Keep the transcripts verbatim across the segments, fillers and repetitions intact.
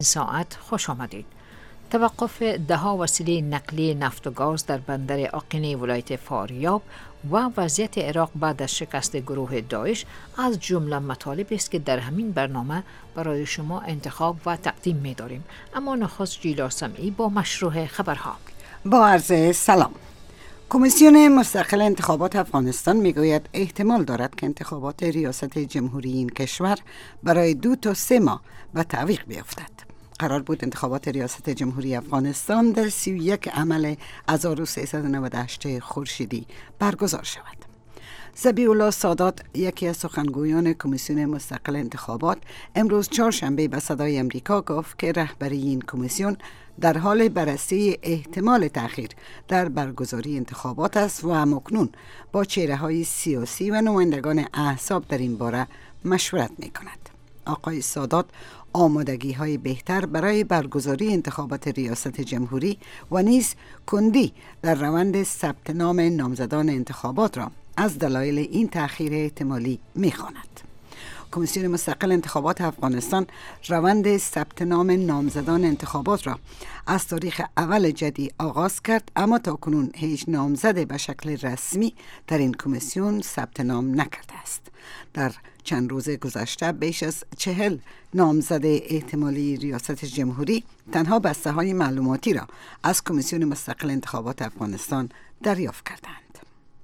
ساعت خوش آمدید. توقف دهها وسیله نقلیه نفت و گاز در بندر آقینی ولایت فاریاب و وضعیت عراق بعد از شکست گروه داعش از جمله مطالبی است که در همین برنامه برای شما انتخاب و تقدیم می داریم. اما نخست جیلا سمعی با مشروع خبرها. با عرض سلام. کمیسیون مستقل انتخابات افغانستان میگوید احتمال دارد که انتخابات ریاست جمهوری این کشور برای دو تا سه ماه به تعویق بیفتد. قرار بود انتخابات ریاست جمهوری افغانستان در سی و یک عمل هزار و سیصد و نود و هشت خورشیدی برگزار شود. ذبیح الله سادات، یکی از سخنگویان کمیسیون مستقل انتخابات، امروز چهارشنبه به صدای امریکا گفت که رهبری این کمیسیون در حال بررسی احتمال تأخیر در برگزاری انتخابات است و همکنون با چهره‌های سیاسی و نمایندگان احزاب در این باره مشورت می‌کند. آقای سادات آمادگی های بهتر برای برگزاری انتخابات ریاست جمهوری و نیز کندی در روند ثبت نام نامزدان انتخابات را از دلایل این تأخیر احتمالی می‌خواند. کمیسیون مستقل انتخابات افغانستان روند ثبت نام نامزدان انتخابات را از تاریخ اول جدی آغاز کرد، اما تاکنون هیچ نامزد به شکل رسمی در این کمیسیون ثبت نام نکرده است. در چند روز گذشته بیش از چهل نامزد احتمالی ریاست جمهوری تنها بسته های معلوماتی را از کمیسیون مستقل انتخابات افغانستان دریافت کردند.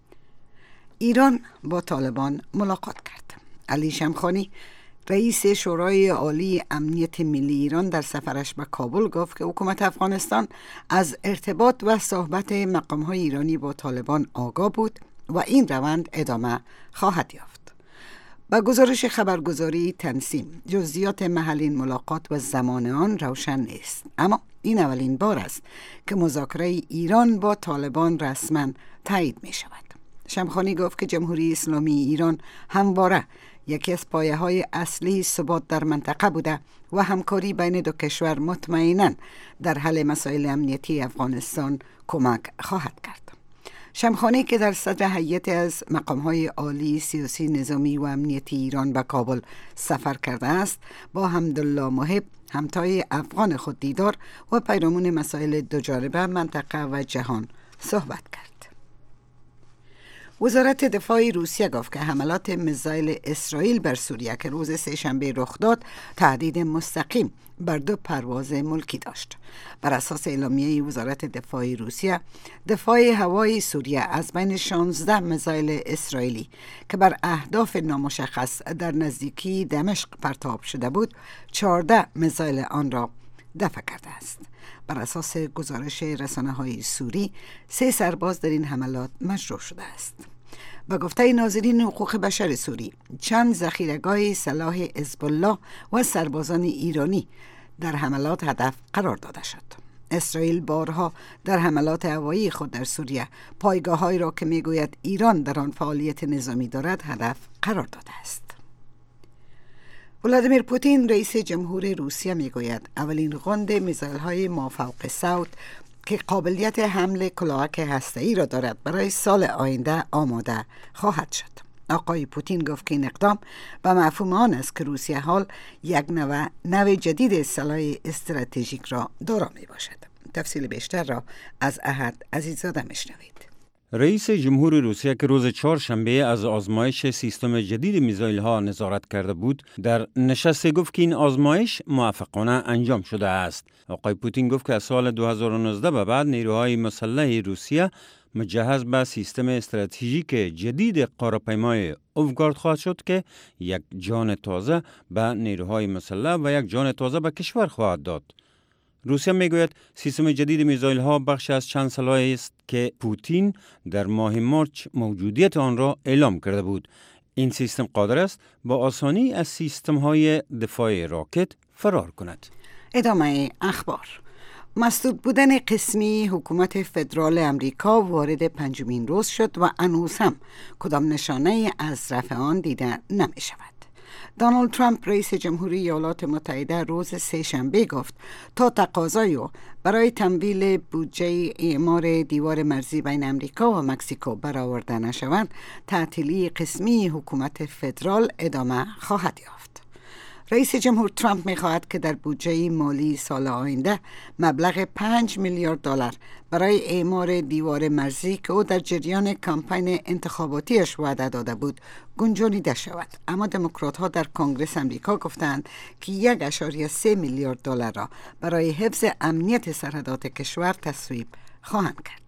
ایران با طالبان ملاقات کرد. علی شمخانی، رئیس شورای عالی امنیت ملی ایران، در سفرش به کابل گفت که حکومت افغانستان از ارتباط و صحبت مقام‌های ایرانی با طالبان آگاه بود و این روند ادامه خواهد یافت. با گزارش خبرگزاری تنسیم، جزئیات محل این ملاقات و زمان آن روشن نیست، اما این اولین بار است که مذاکره ایران با طالبان رسما تایید می شود. شمخانی گفت که جمهوری اسلامی ایران همواره یکی از پایه‌های اصلی ثبات در منطقه بوده و همکاری بین دو کشور مطمئناً در حل مسائل امنیتی افغانستان کمک خواهد کرد. شمخانی که در صدر هیئت از مقام‌های عالی سیاسی، نظامی و امنیتی ایران به کابل سفر کرده است، با حمدالله محب، همتای افغان خود دیدار و پیرامون مسائل دوجانبه منطقه و جهان صحبت کرد. وزارت دفاع روسیه گفت که حملات میزایل اسرائیل بر سوریه که روز سه‌شنبه رخ داد تهدید مستقیم بر دو پرواز ملکی داشت. بر اساس اعلامیه وزارت دفاع روسیه، دفاع هوایی سوریه از بین شانزده میزایل اسرائیلی که بر اهداف نامشخص در نزدیکی دمشق پرتاب شده بود، چهارده میزایل آن را دفع کرده است. بر اساس گزارش رسانه‌های سوری، سه سرباز در این حملات مجروح شده است. به گفته ناظرین حقوق بشر سوری، چند ذخیره‌گاه سلاح حزب الله و سربازان ایرانی در حملات هدف قرار داده شد. اسرائیل بارها در حملات هوایی خود در سوریه پایگاه‌هایی را که میگوید ایران در آن فعالیت نظامی دارد هدف قرار داده است. ولادیمیر پوتین، رئیس جمهور روسیه، میگوید اولین غند میزایل‌های مافوق صوت که قابلیت حمل کلاهک هسته‌ای را دارد برای سال آینده آماده خواهد شد. آقای پوتین گفت که این اقدام به مفهوم آن است که روسیه حال یک نوع نوع جدید سلاح استراتژیک را دارا می باشد. تفصیل بیشتر را از احد عزیزاده میشنوید. رئیس جمهور روسیه که روز چهارشنبه از آزمایش سیستم جدید میزایل ها نظارت کرده بود، در نشست گفت که این آزمایش موفقانه انجام شده است. آقای پوتین گفت که از سال دو هزار و نوزده به بعد نیروهای مسلح روسیه مجهز به سیستم استراتژیک جدید قاره‌پیمای اوفگارد خواهد شد که یک جان تازه به نیروهای مسلح و یک جان تازه به کشور خواهد داد. روسیه میگوید سیستم جدید میزایل ها بخش از چند سلاح است که پوتین در ماه مارچ موجودیت آن را اعلام کرده بود. این سیستم قادر است با آسانی از سیستم های دفاع راکت فرار کند. ادامه اخبار. مسدود بودن قسمی حکومت فدرال امریکا وارد پنجمین روز شد و هنوز هم کدام نشانه از رفع آن دیده نمی شود. دونالد ترامپ، رئیس جمهوری ایالات متحده، روز سه‌شنبه گفت تا تقاضای برای تمویل بودجه اعمار دیوار مرزی بین امریکا و مکزیکو برآورده نشوند، تعطیلی قسمی حکومت فدرال ادامه خواهد یافت. رئیس جمهور ترامپ می‌خواهد که در بودجه مالی سال آینده مبلغ پنج میلیارد دلار برای اعمار دیوار مرزی که او در جریان کمپین انتخاباتیش وعده داده بود گنجانیده شود. اما دموکرات‌ها در کنگره آمریکا گفتند که یک اشاریه سه میلیارد دلار را برای حفظ امنیت سرحدات کشور تصویب خواهند کرد.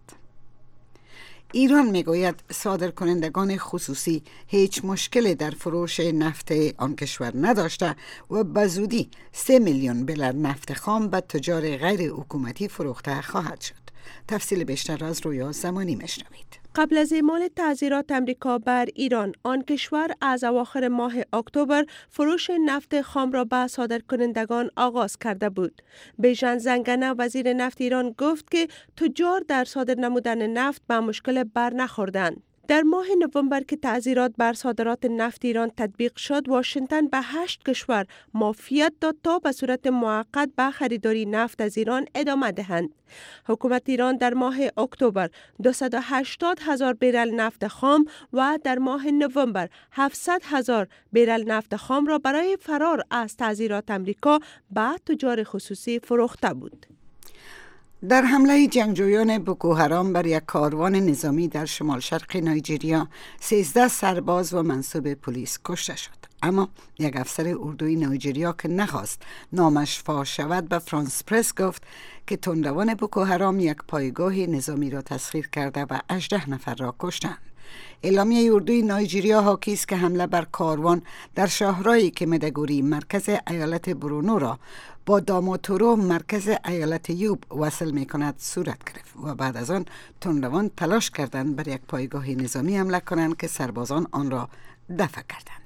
ایران میگوید صادر کنندگان خصوصی هیچ مشکلی در فروش نفت آن کشور نداشته و به زودی سه میلیون بلر نفت خام به تجار غیر حکومتی فروخته خواهد شد. تفصیل بیشتر از رویا زمانی میشنوید. قبل از اعمال تعزیرات امریکا بر ایران، آن کشور از اواخر ماه اکتبر فروش نفت خام را به صادرکنندگان آغاز کرده بود. بیژن زنگنه وزیر نفت ایران گفت که تجار در صادر نمودن نفت به مشکل بر نخوردند. در ماه نوامبر که تعزیرات بر صادرات نفت ایران تطبیق شد، واشنگتن به هشت کشور معافیت داد تا به صورت موقت به خریداری نفت از ایران ادامه دهند. حکومت ایران در ماه اکتبر دویست و هشتاد هزار برل نفت خام و در ماه نوامبر هفتصد هزار برل نفت خام را برای فرار از تعزیرات امریکا به تجار خصوصی فروخته بود. در حمله جنگجویان بوکو حرام بر یک کاروان نظامی در شمال شرق نایجریا سیزده سرباز و منصوب پلیس کشته شد. اما یک افسر اردوی نایجریا که نخواست نامش فاش شود به فرانس پرس گفت که تندروان بوکو حرام یک پایگاه نظامی را تسخیر کرده و هجده نفر را کشتند. اعلامیه اردوی نایجریا حاکی است که حمله بر کاروان در شهرهایی که مدگوری مرکز ایالت برونو را با داماتورو مرکز ایالت یوب وصل می کند صورت گرفت و بعد از آن تندروان تلاش کردند بر یک پایگاه نظامی حمله کنند که سربازان آن را دفع کردند.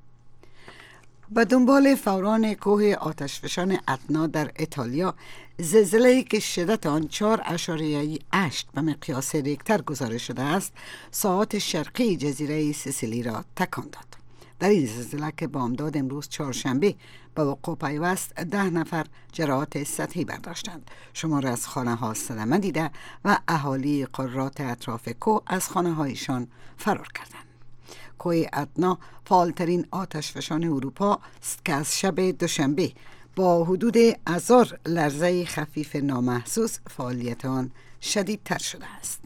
به دنبال فوران کوه آتشفشان اتنا در ایتالیا، زلزله‌ای که شدت آن چهار اشاریه هشت به مقیاس ریکتر گزارش شده است، ساحات شرقی جزیره سیسیلی را تکان داد. در این زلزله که بامداد امروز چهارشنبه به وقوع پیوست، ده نفر جراحات سطحی برداشتند. شمار از خانه ها صدمه دیده و اهالی قرات اطراف کوه از خانه هایشان فرار کردند. کوه اتنا فعالترین آتشفشان اروپا است که از شب دوشنبه با حدود هزار لرزه خفیف نامحسوس فعالیت آن شدیدتر شده است.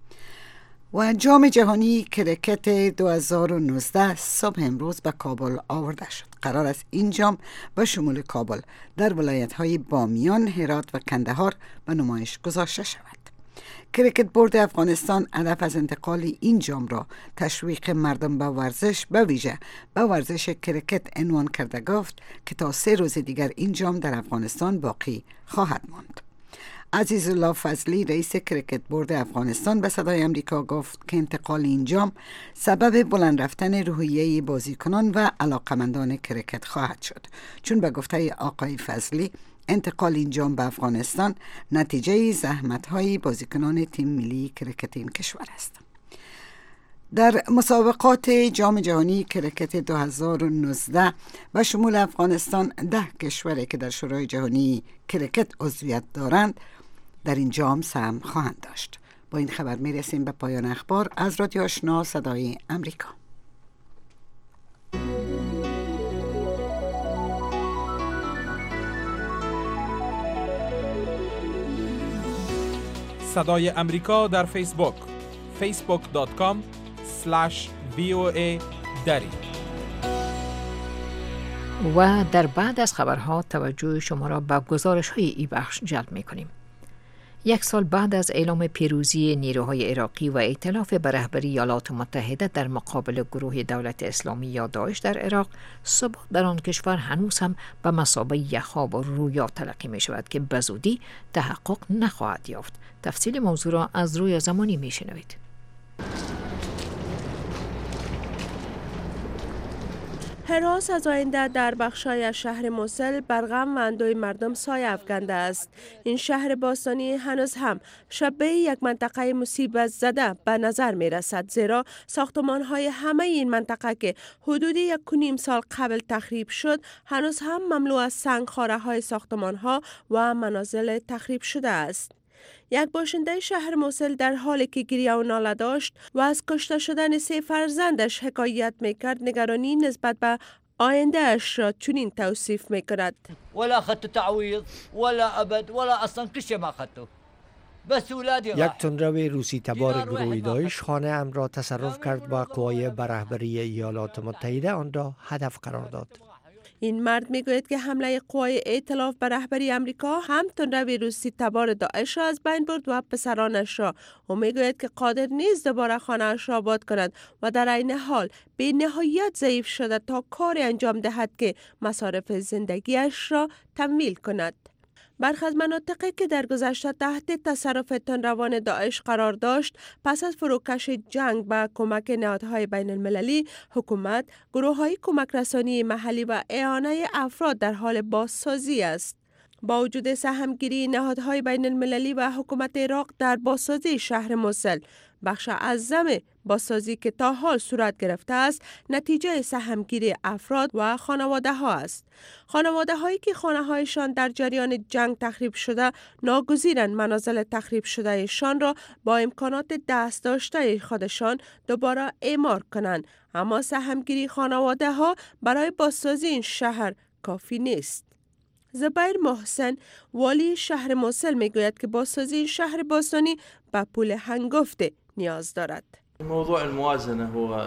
و جام جهانی کرکت دو هزار و نوزده صبح امروز به کابل آورده شد. قرار است این جام به شمول کابل در ولایت‌های بامیان، هرات و کندهار به نمایش گذاشته شود. کرکت بورد افغانستان هدف از انتقال این جام را تشویق مردم به ورزش، به ویژه به ورزش کرکت عنوان کرده گفت که تا سه روز دیگر این جام در افغانستان باقی خواهد ماند. عزیزالله فضلی رئیس کرکت بورد افغانستان به صدای امریکا گفت که انتقال این جام سبب بلند رفتن روحیه بازیکنان و علاقمندان کرکت خواهد شد، چون به گفته آقای فضلی انتقال این جام به افغانستان نتیجه زحمت‌های بازیکنان تیم ملی کرکت این کشور است. در مسابقات جام جهانی کرکت دو هزار و نوزده و شمول افغانستان ده کشوری که در شورای جهانی کرکت عضویت دارند در این جام سهم خواهند داشت. با این خبر می رسیم به پایان اخبار از رادیو آشنا صدای امریکا. صدای امریکا در فیسبوک فیسبوک دات کام اسلش وی او ای دری. و در بعد از خبرها توجه شما را به گزارش های ای بخش جلب می کنیم. یک سال بعد از اعلام پیروزی نیروهای عراقی و ائتلاف به رهبری ایالات متحده در مقابل گروه دولت اسلامی یا داعش در عراق، ثبات در آن کشور هنوز هم به مثابه یک خواب و رویا تلقی می شود که بزودی تحقق نخواهد یافت. تفصیل موضوع را از روی زمانی می شنوید. هراس از آینده در بخشای از شهر موصل بر غم و اندوه مردم سایه افکنده است. این شهر باستانی هنوز هم شبیه یک منطقه مصیبت زده به نظر می رسد، زیرا ساختمان های همه این منطقه که حدود یک و نیم سال قبل تخریب شد هنوز هم مملو از سنگخواره های ساختمان ها و منازل تخریب شده است. یک باشنده شهر موصل در حالی که گریه و ناله داشت و از کشته شدن سه فرزندش حکایت میکرد، نگرانی نسبت به آینده اش را چنین توصیف می کند. ولا اخذت تعویض ولا ابد ولا اصلا کل شيء ما اخذته بس اولادي. یک تندرو روسی تبار گروه داعش خانه ام را تصرف کرد و قوای به رهبری ایالات متحده آن را هدف قرار داد. این مرد میگوید که حمله قوای ائتلاف به رهبری امریکا هم تندروی روسی تبار داعش را از بین برد و پسرانش را. او میگوید که قادر نیست دوباره خانه‌اش را آباد کند و در عین حال به نهایت ضعیف شده تا کاری انجام دهد که مصارف زندگیش را تمویل کند. برخی از مناطقی که در گذشته تحت تصرف تندروان داعش قرار داشت، پس از فروکش جنگ با کمک نهادهای بین المللی، حکومت، گروه‌های کمک رسانی محلی و اعانه افراد در حال بازسازی است. با وجود سهمگیری نهادهای بین المللی و حکومت عراق در بازسازی شهر موسل، بخش اعظم بازسازی که تا حال صورت گرفته است نتیجه سهمگیری افراد و خانواده ها است. خانواده هایی که خانه هایشان در جریان جنگ تخریب شده ناگزیرند منازل تخریب شده ایشان را با امکانات دست داشته خودشان دوباره اعمار کنند، اما سهمگیری خانواده ها برای بازسازی این شهر کافی نیست. زبیر محسن والی شهر موسل میگوید که بازسازی این شهر باستانی به پول هنگفت نیاز دارد. موضوع الموازنه هو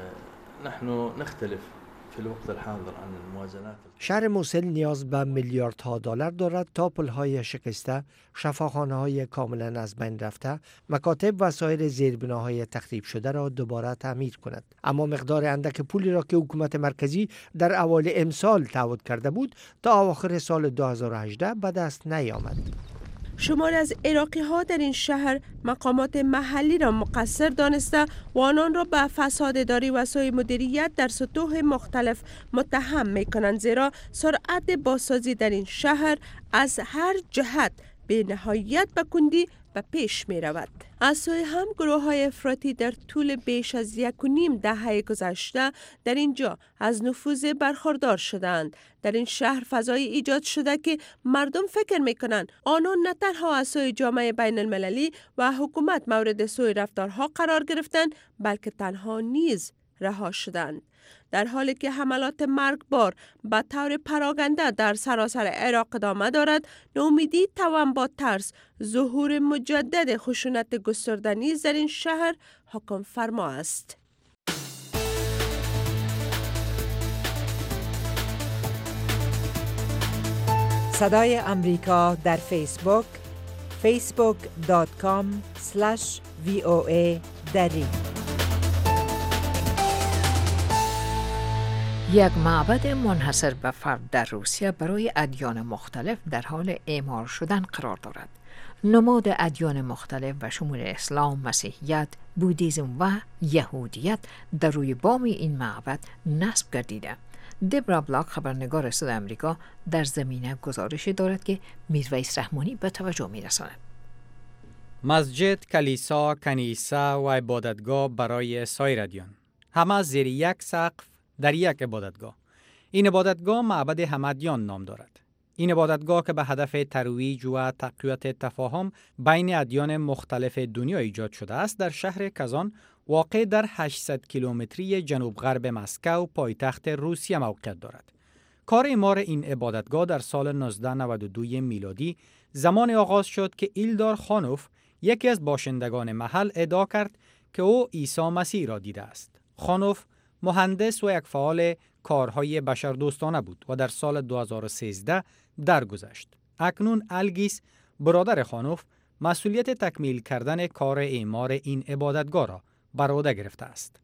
نحن نختلف في الوقت الحاضر عن الموازنات. شهر موسل نیاز به میلیاردها دلار دارد تا پل‌های شکسته، شفاخانه‌های کاملا از بین رفته، مکاتب و سایر زیربناهای تخریب شده را دوباره تعمیر کند. اما مقدار اندک پولی را که حکومت مرکزی در اوایل امسال تعهد کرده بود تا اواخر سال دو هزار و هجده به دست نیامد. شماری از عراقی ها در این شهر مقامات محلی را مقصر دانسته و آنان را به فساد اداری و سوء مدیریت در سطوح مختلف متهم می کنند، زیرا سرعت بازسازی در این شهر از هر جهت به نهایت به کندی به پیش می رود. از سوی هم گروه های افراطی در طول بیش از یک و نیم دهه گذشته در اینجا از نفوذ برخوردار شدند. در این شهر فضایی ایجاد شده که مردم فکر می کنند آنان نه تنها از سوی جامعه بین المللی و حکومت مورد سوء رفتارها قرار گرفتند، بلکه تنها نیز رها شدند. در حالی که حملات مرگبار به طور پراگنده در سراسر عراق ادامه دارد، نومیدی توأم با ترس، ظهور مجدد خشونت گسترده نیز در این شهر حکم فرما است. صدای امریکا در فیسبوک فیسبوک دات کام اسلش وی او ای دری. یک معبد منحصر به فرد در روسیه برای ادیان مختلف در حال اعمار شدن قرار دارد. نماد ادیان مختلف و شمول اسلام، مسیحیت، بودیزم و یهودیت در روی بام این معبد نصب گردیده. دبرا بلاک، خبرنگار صدای امریکا، در زمینه گزارشی دارد که میرویس رحمانی به توجه می‌رساند. مسجد، کلیسا، کنیسه و عبادتگاه برای سایر ادیان، همه زیر یک سقف در یک عبادتگاه. این عبادتگاه معبد همه ادیان نام دارد. این عبادتگاه که به هدف ترویج و تقویت تفاهم بین ادیان مختلف دنیا ایجاد شده است، در شهر کازان واقع در هشتصد کیلومتری جنوب غرب مسکو، پایتخت روسیه موقعیت دارد. کار اعمار این عبادتگاه در سال نوزده نود و دو میلادی زمان آغاز شد که ایلدار خانوف، یکی از باشندگان محل، ادعا کرد که او عیسی مسیح را دیده است. خانوف مهندس و یک فعال کارهای بشردوستانه بود و در سال دو هزار و سیزده درگذشت. اکنون الگیس، برادر خانوف، مسئولیت تکمیل کردن کار اعمار این عبادتگاه را بر عهده گرفته است.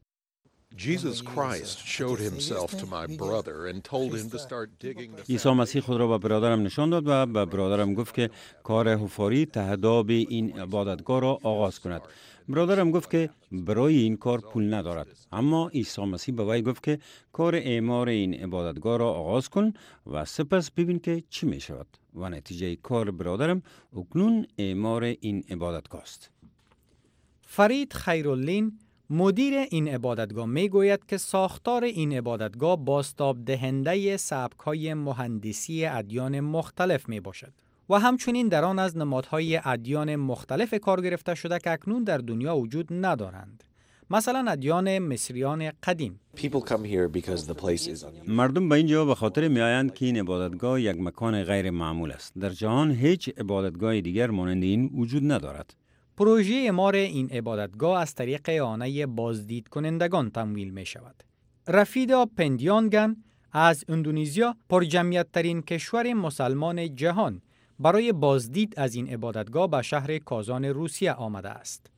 عیسی مسیح خود را به برادرم نشان داد و به برادرم گفت که کار حفاری تهداب این عبادتگاه را آغاز کند. برادرم گفت که برای این کار پول ندارد، اما عیسی مسیح به وی گفت که کار اعمار این عبادتگاه را آغاز کن و سپس ببین که چی می شود. و نتیجه کار برادرم اکنون اعمار این عبادتگاه است. فرید خیرالدین، مدیر این عبادتگاه، می گوید که ساختار این عبادتگاه بازتاب دهنده سبک‌های مهندسی ادیان مختلف می باشد و همچنین در آن از نمادهای ادیان مختلف کار گرفته شده که اکنون در دنیا وجود ندارند. مثلا ادیان مصریان قدیم. مردم به اینجا به خاطر میآیند که این عبادتگاه یک مکان غیر معمول است. در جهان هیچ عبادتگاه دیگر مانند این وجود ندارد. پروژه اعمار این عبادتگاه از طریق اعانه بازدید کنندگان تمویل می شود. رفیدا پندیانگن از اندونزیا، پرجمعیت ترین کشور مسلمان جهان، برای بازدید از این عبادتگاه به شهر کازان روسیه آمده است.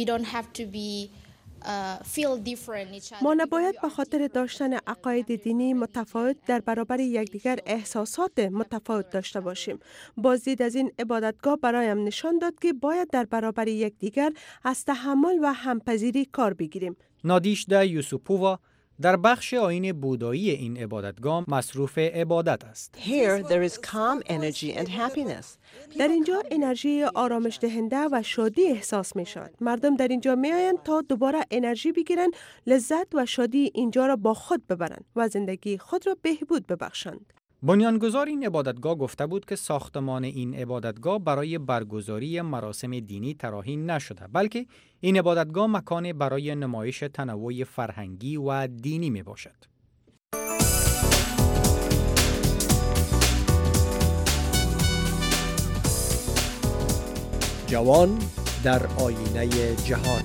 ما نباید به خاطر داشتن عقاید دینی متفاوت در برابر یکدیگر احساسات متفاوت داشته باشیم. بازدید از این عبادتگاه برایم نشان داد که باید در برابر یکدیگر از تحمل و همپذیری کار بگیریم. نادیشدا یوسوپووا در بخش آیین بودایی این عبادتگاه مصروف عبادت است. Here there is calm energy and happiness. در اینجا انرژی آرامش دهنده و شادی احساس می شود. مردم در اینجا می آیند تا دوباره انرژی بگیرند، لذت و شادی اینجا را با خود ببرند و زندگی خود را بهبود ببخشند. بنیانگذار این عبادتگاه گفته بود که ساختمان این عبادتگاه برای برگزاری مراسم دینی طراحی نشده، بلکه این عبادتگاه مکان برای نمایش تنوع فرهنگی و دینی می باشد. جوان در آینه جهان.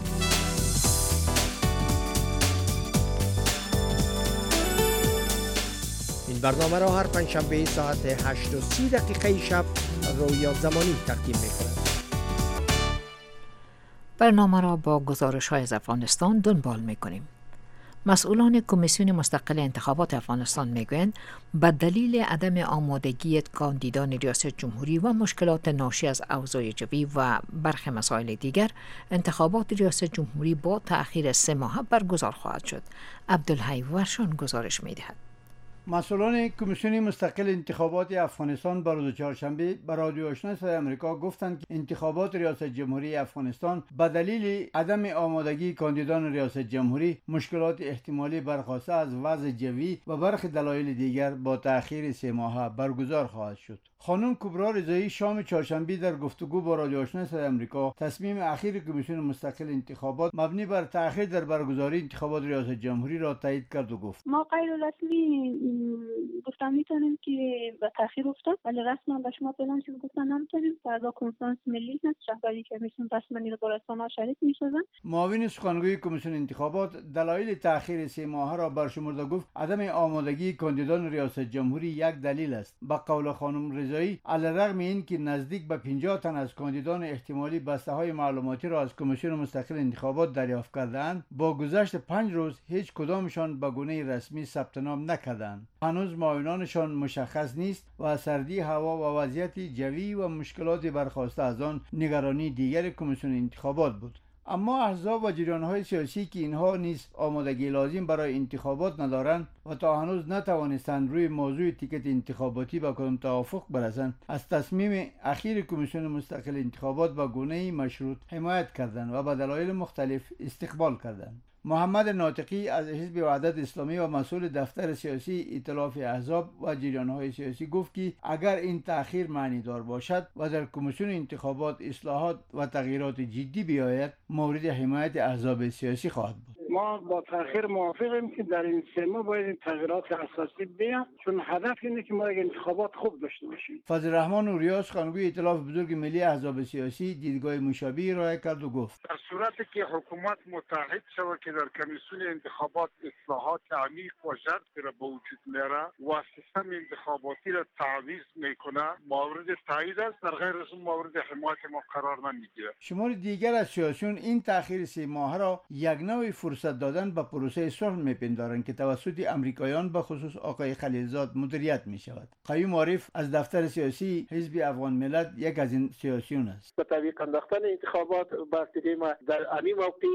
این برنامه را هر پنجشنبه ساعت هشت و سی دقیقه شب رویا زمانی تقدیم می کند. برنامه را با گزارش های از افغانستان دنبال می کنیم. مسئولان کمیسیون مستقل انتخابات افغانستان میگویند به دلیل عدم آمادگی کاندیدان ریاست جمهوری و مشکلات ناشی از اوضاع جوی و برخی مسائل دیگر، انتخابات ریاست جمهوری با تأخیر سه ماه برگزار خواهد شد. عبدالحی ورشان گزارش میدهد. مسئولان کمیسیون مستقل انتخابات افغانستان بر روز چهارشنبه به رادیو آشنا صدای آمریکا گفتند که انتخابات ریاست جمهوری افغانستان به دلیل عدم آمادگی کاندیدان ریاست جمهوری، مشکلات احتمالی برخاسته از وضع جوی و برخی دلایل دیگر با تأخیر سه ماهه برگزار خواهد شد. خانم کبرا رضایی شام چهارشنبه در گفتگو با رادیو آشنا صدای آمریکا تصمیم اخیر کمیسیون مستقل انتخابات مبنی بر تأخیر در برگزاری انتخابات ریاست جمهوری را تایید کرد و گفت: ما غیر رسمی گفتم میتونیم که به تأخیر افتاد، ولی رسما به شما فعلا چیز گفتن نمیتونیم. فردا کنفرانس ملی هست، رهبری کمیسیون رسما رو با رسانه‌ها شریک میشدن. معاون سخنگوی کمیسیون انتخابات دلایل تأخیر سه ماهه را برشمرده گفت عدم آمادگی کاندیدان ریاست جمهوری یک دلیل است. به قول خانم رضایی، علیرغم این که نزدیک به پنجاه تن از کاندیدان احتمالی بسته‌های معلوماتی را از کمیسیون مستقل انتخابات دریافت کردند، با گذشت پنج روز هیچ کدامشان به گونه رسمی ثبت نام نکردند. هنوز معاونانشان مشخص نیست و سردی هوا و وضعیت جوی و مشکلات برخاسته از آن نگرانی دیگر کمیسیون انتخابات بود. اما احزاب و جریان‌های سیاسی که اینها نیز آمادگی لازم برای انتخابات ندارند و تا هنوز نتوانستند روی موضوع تیکت انتخاباتی با کدام توافق برسند، از تصمیم اخیر کمیسیون مستقل انتخابات با گونه‌ای مشروط حمایت کردند و به دلایل مختلف استقبال کردند. محمد ناطقی از حزب وحدت اسلامی و مسئول دفتر سیاسی ائتلاف احزاب و جریان‌های سیاسی گفت که اگر این تأخیر معنی دار باشد و در کمیسیون انتخابات اصلاحات و تغییرات جدی بیاید، مورد حمایت احزاب سیاسی خواهد بود. ما با تأخیر موافقیم که در این سه ماه باید این تغییرات اساسی بیاد، چون هدف اینه که ما یک انتخابات خوب داشته باشیم. فضل الرحمن نوریاس سخنگوی ائتلاف بزرگ ملی احزاب سیاسی دیدگاه مشابهی ارائه کرد و گفت: در صورتی که حکومت متحد شود که در کمیسیون انتخابات اصلاحات عمیق و ژرفی را به وجود میاره و سیستم انتخاباتی را تعویض میکنه، مورد تایید است. در غیر از اون مورد حمایت ما قرار نمیگیره. شمار دیگر از سیاسیون این تأخیر سه ماهه را یک نوع فرصت دادن به پروسه صلح میپندارند که توسط امریکایان به خصوص آقای خلیلزاد مدیریت می شود. قیوم عارف از دفتر سیاسی حزب افغان ملت یک از این سیاسیون است. به تعویق انداختن انتخابات با ما در همین موقع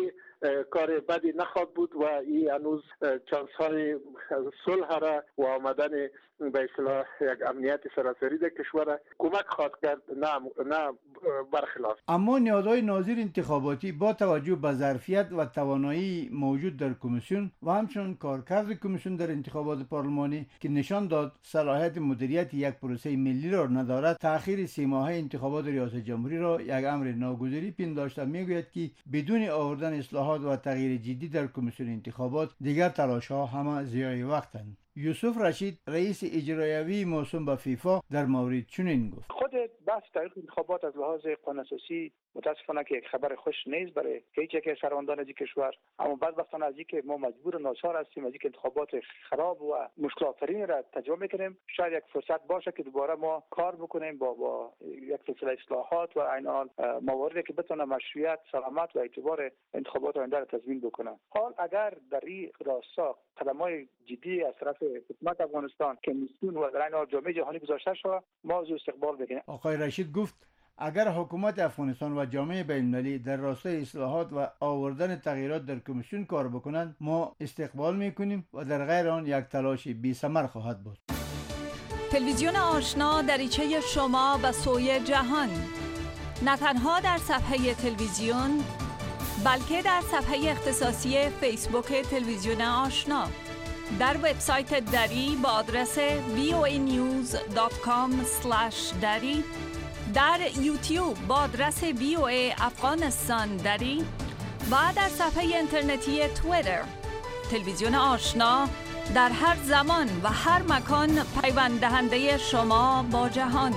کار بدی نخواهد بود و این هنوز چانس های صلح را و آمدن به اصطلاح یک امنیت سراسری در کشور کمک خواهد کرد، نه نه برخلاف. اما نهادهای ناظر انتخاباتی با توجه به ظرفیت و توانایی موجود در کمیسیون و همچنین کارکرد کمیسیون در انتخابات پارلمانی که نشان داد صلاحیت مدیریت یک پروسه ملی را ندارد، تأخیر سه ماهه انتخابات ریاست جمهوری را یک امر ناگزیری پنداشته میگوید که بدون آوردن اصلاحات و تغییر جدی در کمیسیون انتخابات دیگر تلاش‌ها همه ضیاع وقتند. یوسف رشید رئیس اجرایوی موسوم به فیفا در مورد چنین گفت: خود بحث تاریخ انتخابات از لحاظ قانون اساسی متاسفانه که یک خبر خوش نیست برای هیچ یک از شهروندان از کشور، اما بدبختانه از اینکه ما مجبور و ناچار هستیم از اینکه انتخابات خراب و مشکلات‌ترین را تجربه می‌کنیم. شاید یک فرصت باشه که دوباره ما کار بکنیم با با یک سلسله اصلاحات و عین حال مواردی که بتونه مشروعیت، سلامت و اعتبار انتخابات آینده را تضمین بکنه. حال اگر در این راستا قدم‌های جدی از طرف حکومت افغانستان که مسئول و در عین حال جامعه جهانی گذاشته شود، ما از استقبال بکنیم. آقای رشید گفت اگر حکومت افغانستان و جامعه بین‌المللی در راستای اصلاحات و آوردن تغییرات در کمیسیون کار بکنند، ما استقبال میکنیم و در غیر آن یک تلاش بی‌ثمر خواهد بود. تلویزیون آشنا دریچه شما به سوی جهان، نه تنها در صفحه تلویزیون بلکه در صفحه اختصاصی فیسبوک تلویزیون آشنا، در وبسایت دری با آدرس وی او ای نیوز دات کام اسلش دری، در یوتیوب با آدرس وی او ای افغانستان دری و در صفحه اینترنتی توییتر. تلویزیون آشنا در هر زمان و هر مکان پیوند دهنده شما با جهان.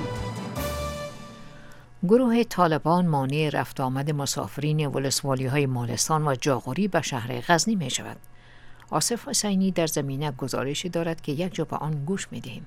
گروه طالبان مانع رفت آمد مسافرین ولسوالی‌های مالستان و جاغوری به شهر غزنی می شود. آصف حسینی در زمینه گزارشی دارد که یک جا به آن گوش می دهیم.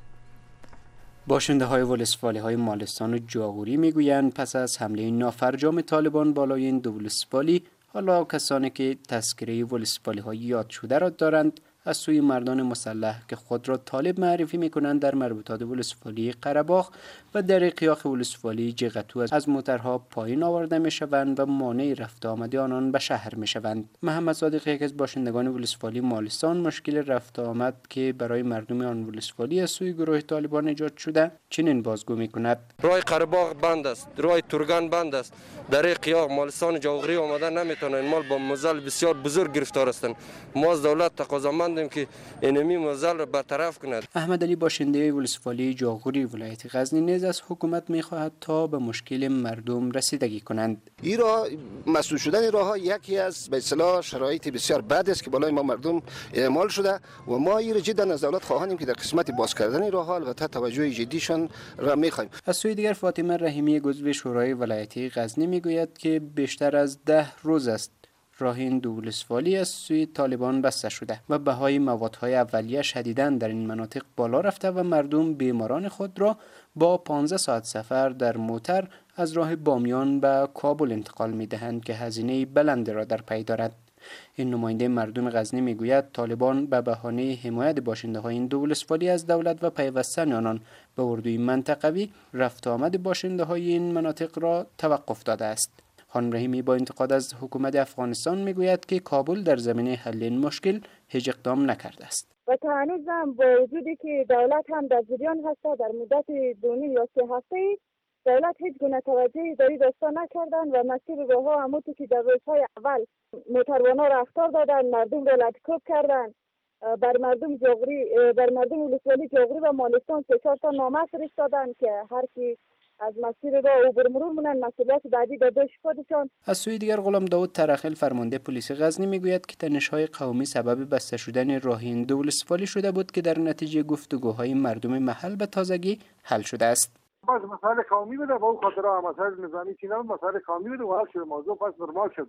باشنده های ولسوالی های مالستان و جاغوری می گویند پس از حمله نافرجام طالبان بالای این دو ولسوالی، حالا کسانی که تذکره ولسوالی های یاد شده را دارند از سوی مردان مسلح که خود را طالب معرفی می کنند در مربوطات ولسوالی قره‌باغ و در قیاخ ولسوالی جغتو از موترها پایین آورده می شوند و مانع رفت آمد آنان به شهر می شوند. محمد صادق، یک از باشندگان ولسوالی مالستان، مشکل رفت آمد که برای مردم آن ولسوالی از سوی گروه طالبان ایجاد شده چنین بازگو می کند: راه قره‌باغ بند است، راه تورگان بند است، در قیاخ مالستان جاغوری آمدن نمیتونن، مال با مزل بسیار بزرگ گرفتار هستند. ما از دولت تقاضا که اینمی موزل را برطرف کند. احمد علی باشنده ولسوالی جاغوری ولایت غزنی نیز از حکومت می‌خواهد تا به مشکل مردم رسیدگی کنند. این راه مسدود شدن راه ها یکی از به اصطلاح شرایط بسیار بد است که بالای ما مردم اعمال شده و ما این جدا از دولت خواهانیم که در قسمت باز کردن راه ها البته توجه جدیشان را می‌خوایم. از سوی دیگر فاطمه رحیمی عضو شورای ولایتی غزنی میگوید که بیشتر از ده روز است راه این دو ولسوالی از سوی طالبان بسته شده و بهای موادهای اولیه شدیداً در این مناطق بالا رفته و مردم بیماران خود را با پانزده ساعت سفر در موتر از راه بامیان به کابل انتقال می دهند که هزینه بلند را در پی دارد. این نماینده مردم غزنی می گوید طالبان به بهانه حمایت باشنده های این دو ولسوالی از دولت و پیوستن آنان به اردوی منطقوی رفت آمد باشنده های این مناطق را توقف داده است. خانم رحیمی با انتقاد از حکومت افغانستان میگوید که کابل در زمینه حل این مشکل هیچ اقدام نکرده است. و تا هنوز هم با وجودی که دولت هم در جریان هست در مدت دو نیم یا سه هفته دولت هیچ گونه توجهی در این راستا نکردند و مسیر راهها همونطور که در روزهای اول موتروانا را اخطار دادند، مردم را لطکوب کردند، بر مردم جاغوری بر مردم ولسوالی جاغوری و مالستان سه چهار تا نامه فرستادند که هر کی از مسیر راه عبور مرور مونن مسئولیت بعدی در دوش خودشان. از سوی دیگر غلام داود ترخل فرمانده پلیس غزنی میگوید که تنش‌های قومی سبب بسته شدن راه این دو ولسوالی شده بود که در نتیجه گفتگوهای مردم محل به تازگی حل شده است. باز مسائل قومی بوده با اون خاطر مسائل نظامی که نه مسائل قومی بوده و حل شد، موضوع پس نرمال شد.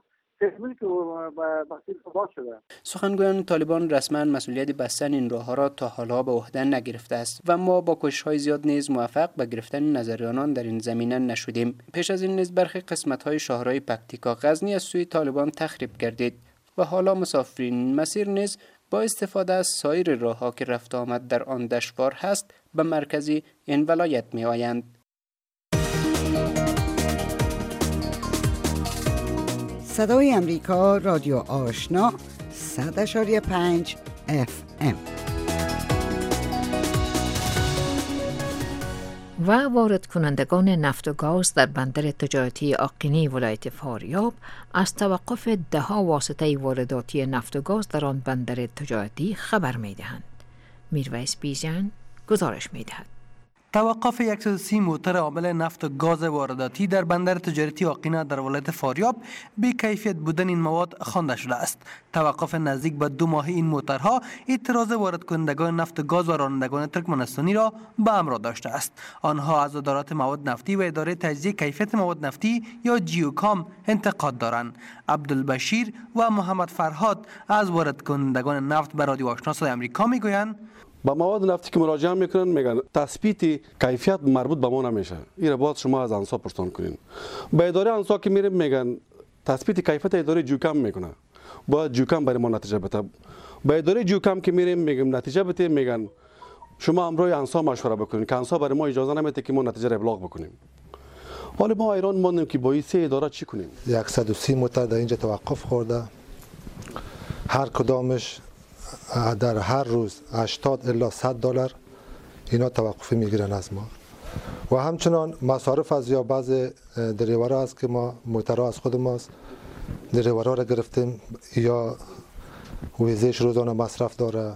سخنگویان طالبان رسما مسئولیت بستن این راهها را تا حالا به عهده نگرفته است و ما با کوشش‌های زیاد نیز موفق به گرفتن نظر آنان در این زمینه نشدیم. پیش از این نیز برخی قسمت‌های شاهراه پکتیکا غزنی از سوی طالبان تخریب گردید و حالا مسافرین مسیر نیز با استفاده از سایر راهها که رفت آمد در آن دشوار هست به مرکزی این ولایت می‌آیند. صدای امریکا، رادیو آشنا، صد اشاری پنج اف ام. و وارد کنندگان نفت و گاز در بندر تجارتی آقینی ولایت فاریاب از توقف دهها واسطه وارداتی نفت و گاز در آن بندر تجارتی خبر می دهند. میرویس بیژن گزارش می دهد. توقف صد و سی موتر حامل نفت و گاز وارداتی در بندر تجارتی آقینه در ولایت فاریاب بی کیفیت بودن این مواد خوانده شده است. توقف نزدیک به دو ماه این موترها اعتراض وارد کنندگان نفت و گاز و رانندگان ترکمنستانی را به همراه داشته است. آنها از ادارات مواد نفتی و اداره تجزیه کیفیت مواد نفتی یا جیوکام انتقاد دارند. عبدالبشیر و محمد فرهاد از وارد کنندگان نفت به رادیو آشنا صدای آمریکا میگویند با مواد نفتی که مراجعه میکنن میگن تثبیت کیفیت مربوط به ما نمیشه، این را باید شما از انسا پرسان کنین. به اداره انسا که میریم میگن تثبیت کیفیت اداره جوکم میکنه، باید جوکم برای ما نتیجه بده. به اداره جوکم که میریم میگم نتیجه بده، میگن شما امروز انسا مشوره بکنین که انسا برای ما اجازه نمیده که ما نتیجه را ابلاغ بکنیم. حالا ما ایران ماندیم که با این سه اداره چی کنیم؟ صد و سی موتر در اینجا توقف خورده، هر کدامش در هر روز هشتاد الی صد دلار اینا توقفی میگیرن از ما. و همچنان مصارف از یا بعض دریورها است که ما موترها از خود ماست، دریورها را گرفتیم یا ویزش روزانه مصرف داره،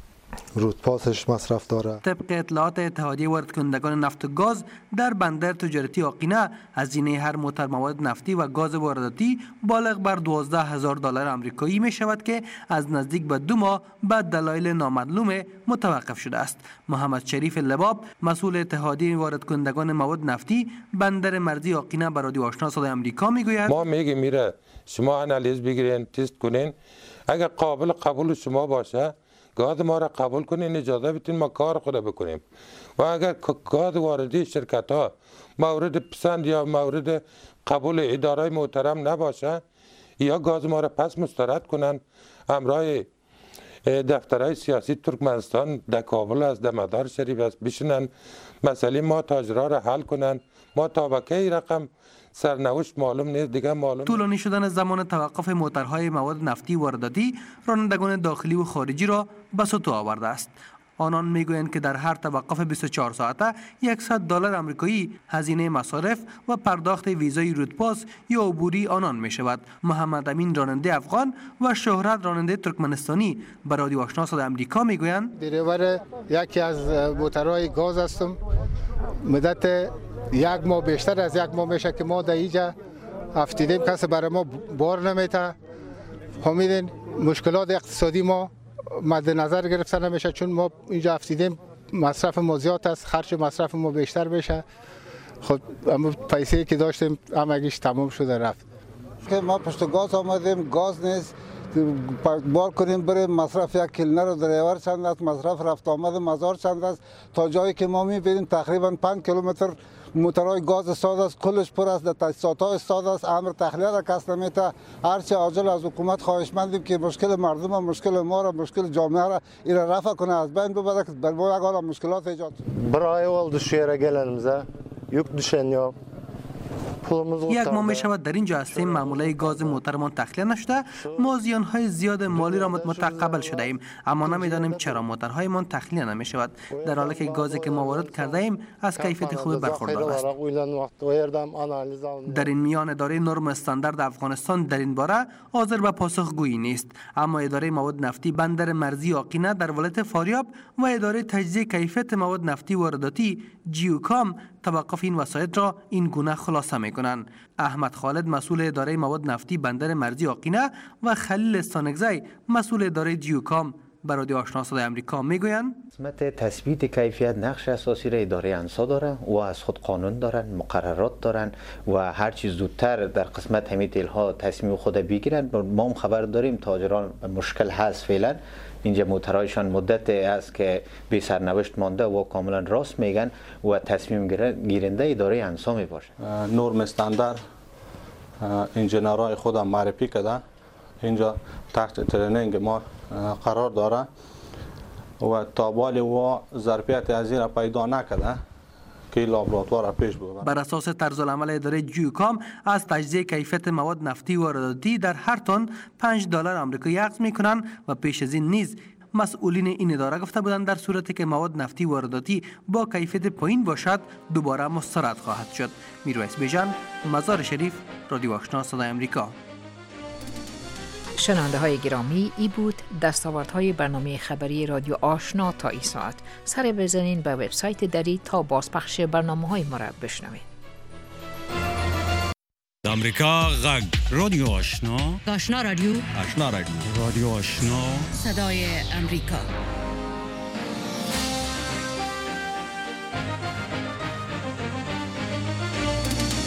رودپاسش مصرف داره. طبق اطلاعات اتحادیه وارد کنندگان نفت و گاز در بندر تجارتی آقینه، هزینه هر موتر مواد نفتی و گاز وارداتی بالغ بر دوازده هزار دلار آمریکایی می شود که از نزدیک به دو ماه به دلایل نامعلوم متوقف شده است. محمد شریف لباب مسئول اتحادیه وارد کنندگان مواد نفتی بندر مرزی آقینه به رادیو آشنا صدای آمریکا میگوید ما میگیم میره شما آنالیز بگیرین، تست کنین، اگر قابل قبول شما باشه گاز ما را قبول کنین، اجازه بدین ما کار خود بکنیم. و اگر گاز واردی شرکت ها مورد پسند یا مورد قبول اداره محترم نباشه یا گاز ما را پس مسترد کنن، همراه دفترهای سیاسی ترکمنستان در کابل است، در مدار شریف است، بشینن مسئله ما تاجرها را حل کنن. ما تا به کی رقم سرنوشت معلوم نیست دیگه. معلوم طولانی شدن زمان توقف موترهای مواد نفتی وارداتی رانندگان داخلی و خارجی را به سطوح آورده است. آنان میگویند که در هر توقف بیست و چهار ساعته صد دلار آمریکایی هزینه مصارف و پرداخت ویزای رودپاس یا عبوری آنان می شود. محمد امین راننده افغان و شهرت راننده ترکمنستانی به رادیو آشنا صدای آمریکا میگویند دریور یکی از موترهای گاز هستم. مدت یک ماه بیشتر از یک ماه میشه که ما در اینجا افتیدیم، کسی برای ما بار نمیته. فهمیدین مشکلات اقتصادی ما مد نظر گرفته نمیشه، چون ما اینجا افتیدیم مصرف ما زیاد است، خرج مصرف ما بیشتر میشه. خب اما پیسه که داشتیم همگیش تمام شده رفت. که ما پشت گاز آمدیم، گاز نیست، بار کنیم بریم مصرف یک کلنر و دریور چند است، مصرف رفت آمد مزار چند است، تا جایی که ما میبینیم تقریبا پنج کیلومتر موترهای گاز استاد است، کلش پر است، در تجهیزات ها استاد است، امر تخلیه را کس نمیته. هرچه عاجل از حکومت خواهشمندیم که مشکل مردم و مشکل ما را، مشکل جامعه را این رفع کنه، از بین ببره که بر ما یک مشکلات ایجاد. برای oldu şu yere gelenimize yük düşen yok. یک ماه می شود در اینجا هستیم، معموله گاز محترمان تخلیه نشده، ما زیانهای زیاد مالی را متقبل شده ایم، اما نمیدانیم چرا موترهایمان تخلیه نمی شود، در حالی که گازی که ما وارد کرده ایم از کیفیت خوب برخوردار است. در این میان اداره نرم استاندارد افغانستان در این باره حاضر به پاسخگویی نیست، اما اداره مواد نفتی بندر مرزی آقینه در ولایت فاریاب و اداره تجزیه کیفیت مواد نفتی وارداتی جیوکام توقف این وسایط را این گونه خلاصه می کنند. احمد خالد مسئول اداره مواد نفتی بندر مرزی آقینه و خلیل استانگزی مسئول اداره جیوکام به رادیو آشنا صدای آمریکا میگویند قسمت تثبیت کیفیت نقش اساسی را اداره انسا داره و از خود قانون دارن، مقررات دارن و هر چیز زودتر در قسمت همین تیلها تصمیم خود بگیرن. ما هم خبر داریم تاجران مشکل هست، فعلا اینجا موترهایشان مدت است که بی سرنوشت مانده و کاملا راست میگن و تصمیم گیرنده اداره انسا می باشه. نرم استاندارد انجینرهای خودم معرفی کردن، اینجا تحت ترینینگ ما قرار داره و تا بالی و ظرفیت از این پیدا نکرده که لابراتوار پیش ببره. بر اساس طرز العمل اداره جیوکام از تجزیه کیفیت مواد نفتی وارداتی در هر تن پنج دلار آمریکایی اخذ میکنند و پیش از این نیز مسئولین این اداره گفته بودند در صورتی که مواد نفتی وارداتی با کیفیت پایین باشد دوباره مسترد خواهد شد. میرویس بیژن، مزار شریف، رادیو آشنا صدای امریکا. شنونده های گرامی، ای بود دستاوردهای برنامه خبری رادیو آشنا تا این ساعت. سر بزنین به وبسایت دری تا بازپخش برنامه های ما را بشنوید. امریکا غږ رادیو آشنا آشنا رادیو آشنا رادیو رادیو آشنا صدای امریکا.